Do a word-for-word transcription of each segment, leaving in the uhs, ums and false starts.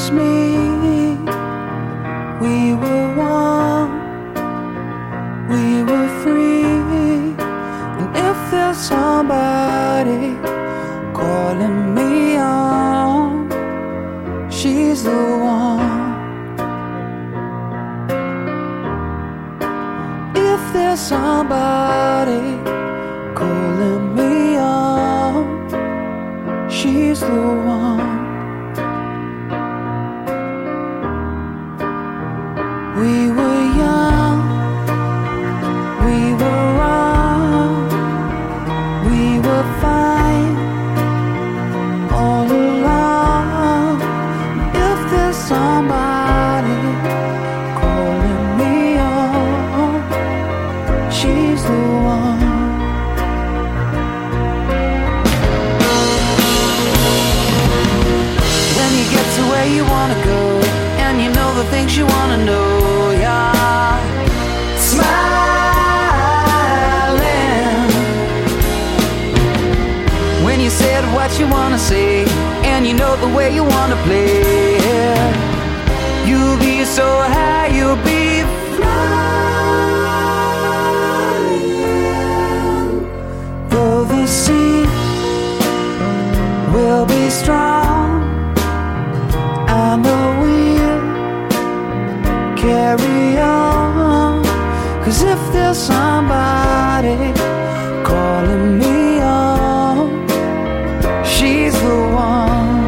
was me. We were one, we were free. And if there's somebody calling me on, she's the one. If there's somebody calling me on, she's the one. We were young, we were wrong, we were fine all along. If there's somebody calling me on, she's the one. When you get to where you wanna go, and you know the things you wanna know, yeah. Smiling. When you said what you wanna say, and you know the way you wanna play, yeah. You'll be so high, you'll be flying. Though the sea will be strong, I know we'll carry on. 'Cause if there's somebody calling me on, she's the one.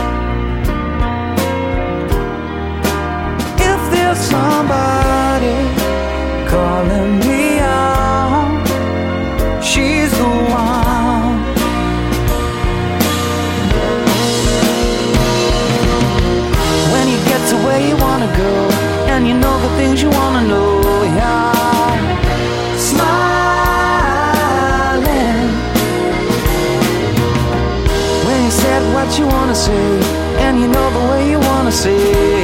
If there's somebody calling me on, she's the one. When you get to where you wanna go, and you know the things you wanna know, yeah. Smiling. When you said what you wanna say, and you know the way you wanna say,